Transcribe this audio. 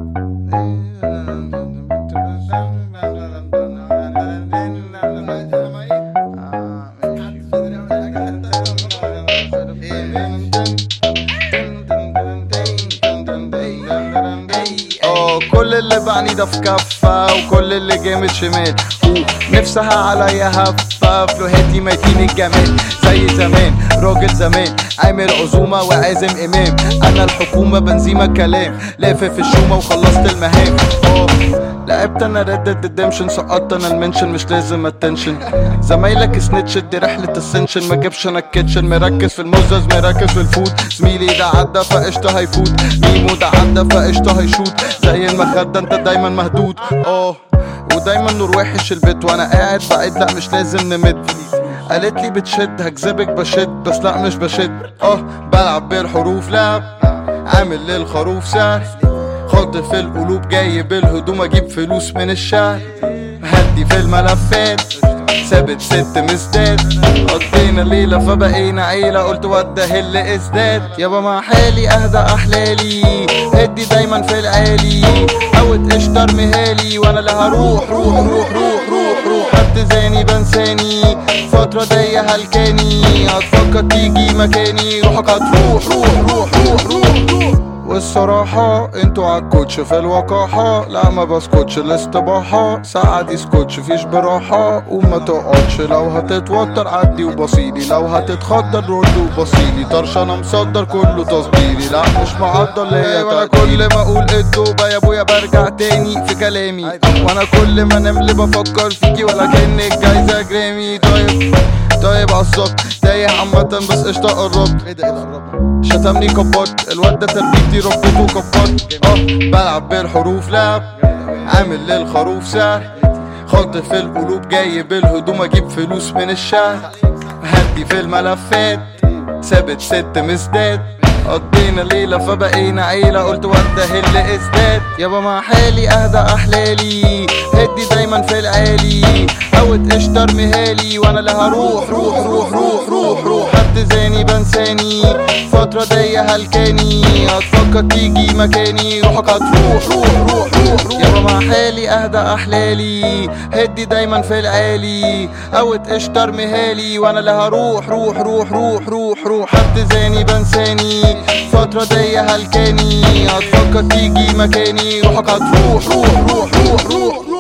كل اللي بعني ده في كفة وكل اللي جامد شمال نفسها عليا هفة فلوهاتي ميتين الجمال زي زمان راجل زمان عامل عزومة وعازم امام انا الحكومة بنزيمة كلام لافف الشومة وخلصت المهام لعبت انا ريد ريدمشن سقطت انا المنشن مش لازم اتنشن زمايلك سنتش دي رحلة السنشن ما جابش انا الكيتشن مركز في الموزز مركز في الفود زميلي ده عدى فقشطة هيفوت ميمو ده عدى فقشطة هيشوت زي المخدة انت دايما مهدود ودايما نور وحش البيت وانا قاعد بعيد لا مش لازم نمد قالت لي بتشد هكذبك بشد بس لا مش بشد بلعب بالحروف لعب عامل للخروف سعر خاطف في القلوب جاي بالهدوم اجيب فلوس من الشعر هدي في الملفات ثابت ست مزداد قضينا ليلة فبقينا عيلة قلت وده اللي ازداد يابا مع حالي اهدى احلالي هدي دايما في العالي حاوت اشتر مهالي وانا اللي هروح روح روح روح روح روح حد زاني بنساني فترة ضيقة هلكاني هتفكر تيجي مكاني روحك هتروح روح روح روح روح روح والصراحة انتوا عالكوتش في الوقاحة لا ما بسكتش الاستباحة ساعة يسكتش فيش براحة وما تقعدش لو هتتوتر عدي وبصيلي لو هتتخدر رد وبصيلي طرش انا مصدر كله تصديري لا مش معضل ليا وانا كل ما اقول التوبة يا ابويا برجع تاني في كلامي وانا كل ما نملي بفكر فيكي ولا كأنك جايزة جرامي طيب عالظبط تايه عامة بس قشطة قربت ايه ده شتمني كبرت الواد ده تربيتي ربيته وكبرت بلعب بالحروف لعب عامل للخروف سعر خاطف في القلوب جاي بالهدوم اجيب فلوس من الشعر هدي في الملفات ثابت ست مزداد قضينا ليلة فبقينا عيلة قلت وده اللي ازداد يابا مع حالي اهدى احلالي هدي دايما في العالي حاوت اشتر مهالي وانا اللي هروح روح روح روح روح روح حد زاني بنساني فترة ضيقة هلكاني هتفكر تيجي مكاني روحك هتروح روح روح روح روح يابا مع حالي اهدى احلالي هدي دايما في العالي حاوت اشتر مهالي وانا اللي هروح روح روح روح روح روح حد زاني بنساني فترة ضيقة هلكاني هتفكر تيجي مكاني روحك هتروح روح روح روح روح